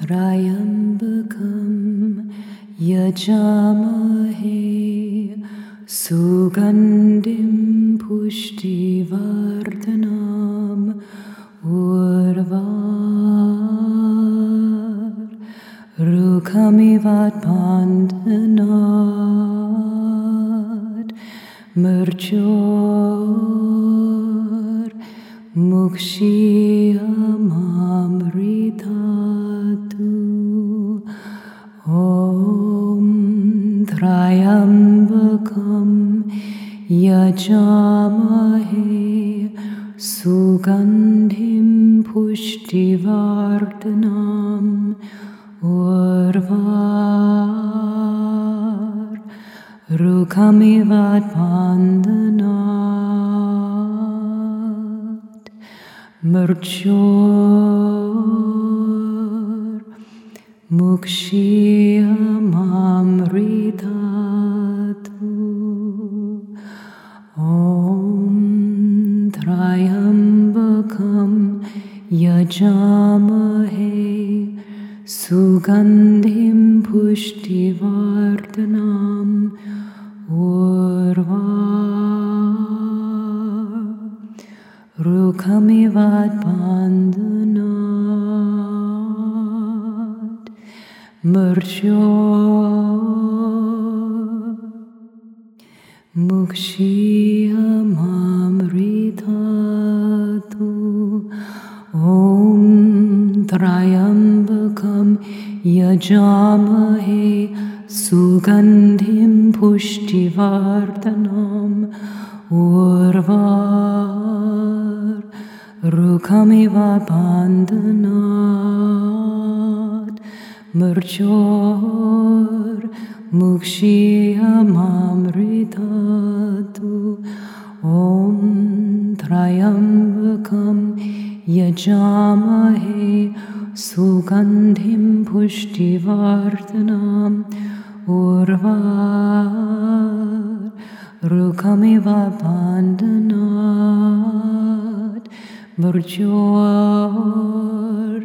Trayambakam yajamahe Sugandhim pushtivardhanam urvar Rukamivat bandhanat Murjor Mukshiyamamritatu Om Trayambakam yajamahe Sugandhim pushtivardhanam urvar Rukamivat bandhanat Murjor Mukshiyamamritatu Om Trayambakam yajamahe Sugandhim pushtivardhanam urvar Rukamivat bandhanat Murjor Mukshiyamamritatu Om Trayambakam yajamahe Sugandhim pushtivardhanam urvar Rukamivat bandhanat Murjor Mukshiyamamritatu Om Trayambakam yajamahe Sugandhim pushtivardhanam urvar Rukamivat bandhanat Murjor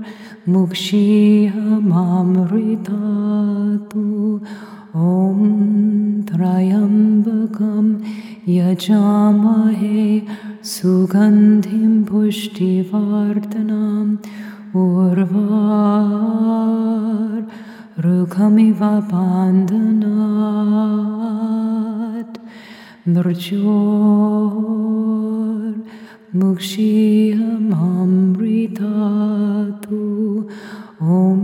Mukshiyamamritatu Om Trayambakam yajamahe Sugandhim pushtivardhanam urvar Rukamivat bandhanat Murjor Mukshiyamamritatu Om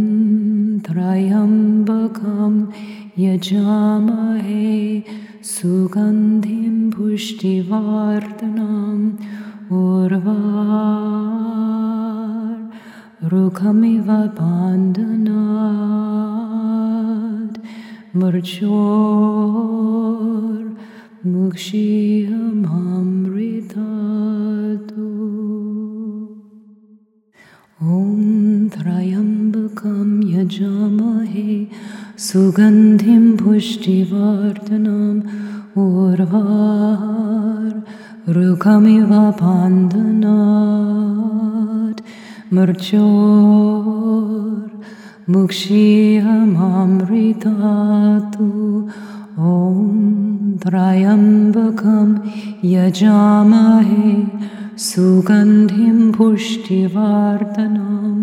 Trayambakam yajamahe Sugandhim pushtivardhanam urvar Rukamivat bandhanat Murjor Mukshiyamamritatu Om Trayambakam yajamahe Sugandhim pushtivardhanam urvar Rukamivat bandhanat Murjor Mukshiyamamritatu Om Trayambakam yajamahe Sugandhim pushtivardhanam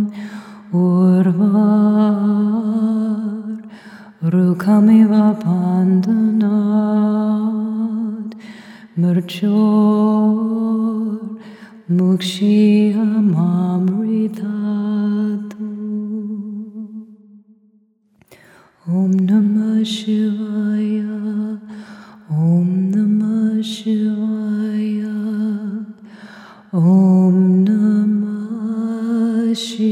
urvar Rukamivat bandhanat Murjor Mukshiyamamritatu Om Namah Shivaya Om Namah Shivaya Om Namah Shivaya